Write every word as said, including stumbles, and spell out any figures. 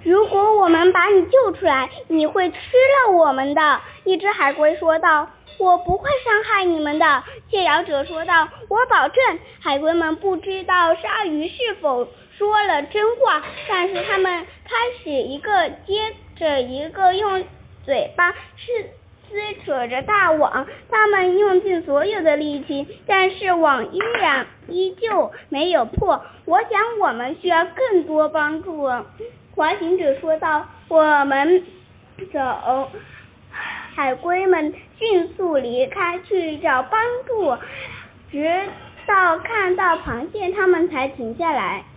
如果我们把你救出来，你会吃了我们的。一只海龟说道，我不会伤害你们的。窃咬者说道，我保证。海龟们不知道鲨鱼是否说了真话，但是他们开始一个接着一个用嘴巴是撕扯着大网，他们用尽所有的力气，但是网依然依旧没有破。我想我们需要更多帮助。滑行者说道，我们走。海龟们迅速离开去找帮助，直到看到螃蟹，他们才停下来。